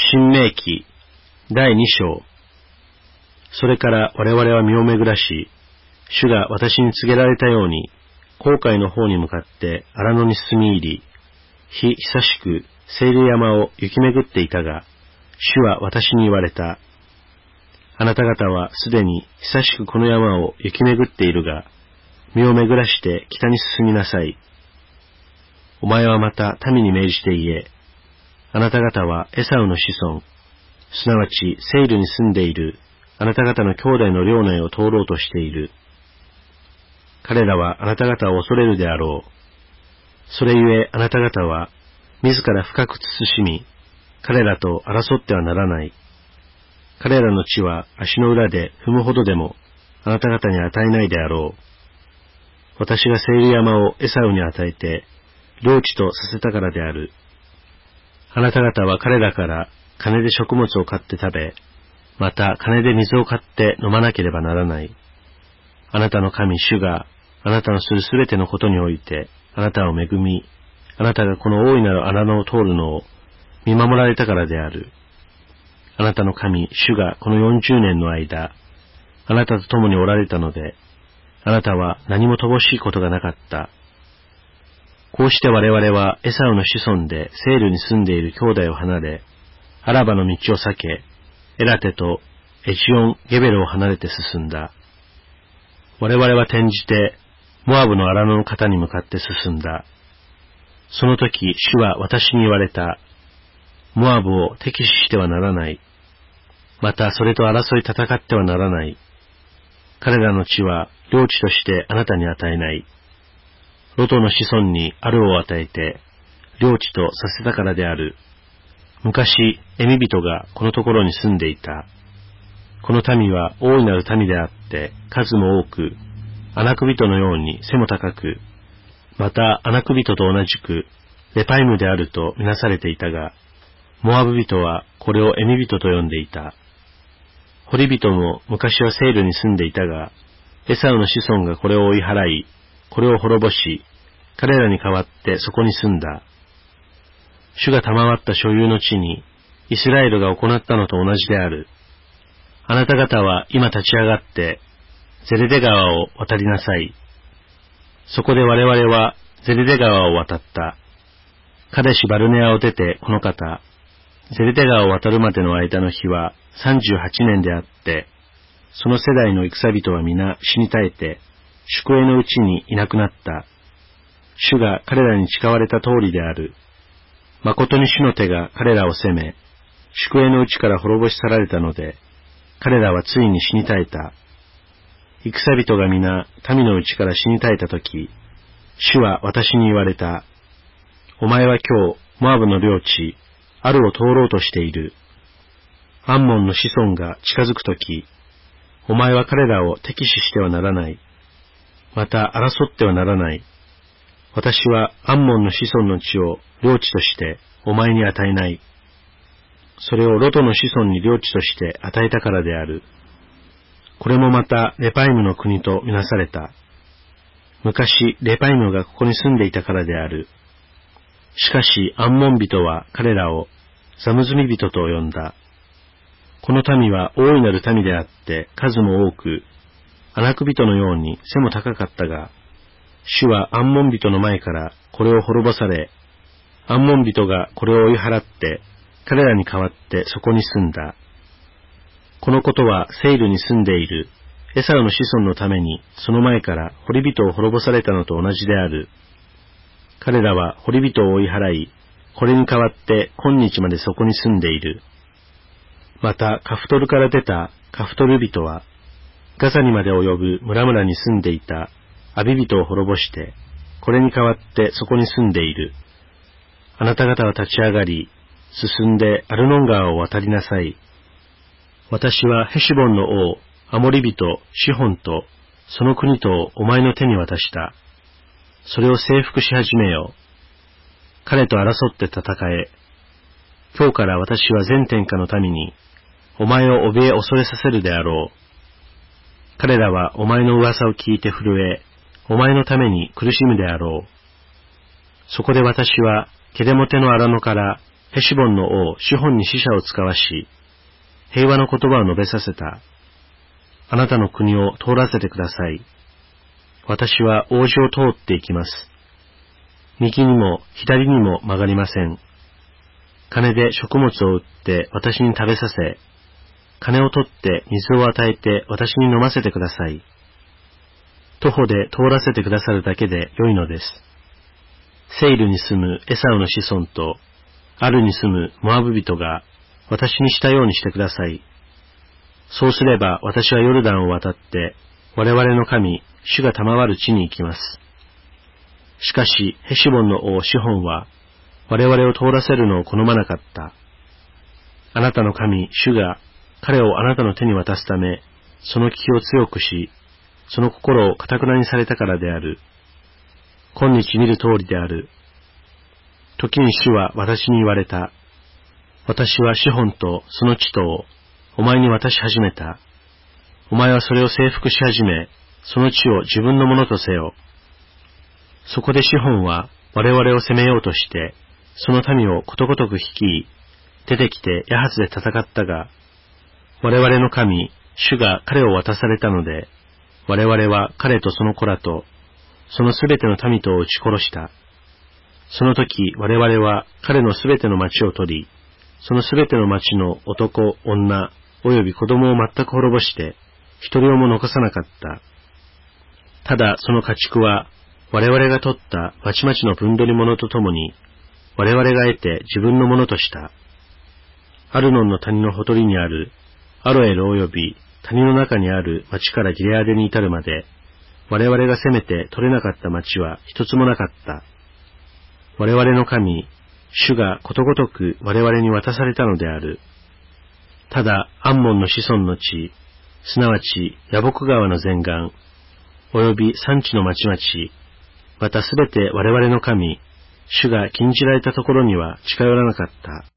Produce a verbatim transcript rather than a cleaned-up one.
新明記だいに章。それから我々は身を巡らし、主が私に告げられたように、航海の方に向かって荒野に進み入り、日久しくセイル山を行き巡っていたが、主は私に言われた。あなた方はすでに久しくこの山を行き巡っているが、身を巡らして北に進みなさい。お前はまた民に命じて言え、あなた方はエサウの子孫、すなわちセイルに住んでいるあなた方の兄弟の領内を通ろうとしている。彼らはあなた方を恐れるであろう。それゆえあなた方は自ら深く慎み、彼らと争ってはならない。彼らの地は足の裏で踏むほどでもあなた方に与えないであろう。私がセイル山をエサウに与えて領地とさせたからである。あなた方は彼らから金で食物を買って食べ、また金で水を買って飲まなければならない。あなたの神主があなたのするすべてのことにおいてあなたを恵み、あなたがこの大いなる穴のを通るのを見守られたからである。あなたの神主がこのよんじゅうねんの間、あなたと共におられたので、あなたは何も乏しいことがなかった。こうして我々はエサウの子孫でセールに住んでいる兄弟を離れ、アラバの道を避け、エラテとエジオン・ゲベルを離れて進んだ。我々は転じて、モアブの荒野の方に向かって進んだ。その時、主は私に言われた。モアブを敵視してはならない。またそれと争い戦ってはならない。彼らの地は領地としてあなたに与えない。ロトの子孫にアルを与えて、領地とさせたからである。昔、エミ人がこのところに住んでいた。この民は大いなる民であって、数も多く、アナク人のように背も高く、またアナク人と同じく、レパイムであるとみなされていたが、モアブ人はこれをエミ人と呼んでいた。ホリ人も昔はセイルに住んでいたが、エサウの子孫がこれを追い払い、これを滅ぼし、彼らに代わってそこに住んだ。主が賜った所有の地に、イスラエルが行ったのと同じである。あなた方は今立ち上がって、ゼレデ川を渡りなさい。そこで我々はゼレデ川を渡った。カデシュバルネアを出てこの方、ゼレデ川を渡るまでの間の日はさんじゅうはちねんであって、その世代の戦人は皆死に絶えて、宿営のうちにいなくなった。主が彼らに誓われた通りである。誠に主の手が彼らを責め、宿営のうちから滅ぼし去られたので、彼らはついに死に絶えた。戦人が皆民のうちから死に絶えたとき、主は私に言われた。お前は今日、モアブの領地、アルを通ろうとしている。アンモンの子孫が近づくとき、お前は彼らを敵視してはならない。また争ってはならない。私はアンモンの子孫の地を領地としてお前に与えない。それをロトの子孫に領地として与えたからである。これもまたレパイムの国とみなされた。昔レパイムがここに住んでいたからである。しかしアンモン人は彼らをザムズミ人と呼んだ。この民は大いなる民であって数も多く、アナク人のように背も高かったが、主はアンモン人の前からこれを滅ぼされ、アンモン人がこれを追い払って、彼らに代わってそこに住んだ。このことはセイルに住んでいるエサウの子孫のために、その前からホリ人を滅ぼされたのと同じである。彼らはホリ人を追い払い、これに代わって今日までそこに住んでいる。またカフトルから出たカフトル人は、ガザにまで及ぶ村々に住んでいたアビ人を滅ぼして、これに代わってそこに住んでいる。あなた方は立ち上がり、進んでアルノン川を渡りなさい。私はヘシュボンの王、アモリ人、シホンと、その国とをお前の手に渡した。それを征服し始めよ。彼と争って戦え。今日から私は全天下の民に、お前を怯え恐れさせるであろう。彼らはお前の噂を聞いて震え、お前のために苦しむであろう。そこで私はケデモテの荒野からヘシボンの王シホンに使者を使わし、平和の言葉を述べさせた。あなたの国を通らせてください。私は王子を通っていきます。右にも左にも曲がりません。金で食物を売って私に食べさせ、金を取って水を与えて私に飲ませてください。徒歩で通らせてくださるだけで良いのです。セイルに住むエサウの子孫と、アルに住むモアブ人が私にしたようにしてください。そうすれば私はヨルダンを渡って、我々の神、主が賜る地に行きます。しかし、ヘシボンの王シホンは、我々を通らせるのを好まなかった。あなたの神、主が彼をあなたの手に渡すため、その気を強くし、その心を堅くなにされたからである。今日見る通りである。時に主は私に言われた。私はシホンとその地とをお前に渡し始めた。お前はそれを征服し始め、その地を自分のものとせよ。そこでシホンは我々を攻めようとして、その民をことごとく率い、出てきてヤハツで戦ったが、我々の神、主が彼を渡されたので、我々は彼とその子らと、そのすべての民とを撃ち殺した。その時我々は彼のすべての町を取り、そのすべての町の男、女、および子供を全く滅ぼして、一人も残さなかった。ただその家畜は、我々が取った町々の分取り物とともに、我々が得て自分のものとした。アルノンの谷のほとりにある、アロエルおよび谷の中にある町からギレアデに至るまで、我々が攻めて取れなかった町は一つもなかった。我々の神、主がことごとく我々に渡されたのである。ただ、アンモンの子孫の地、すなわちヤボク川の前岸、および山地の町々、またすべて我々の神、主が禁じられたところには近寄らなかった。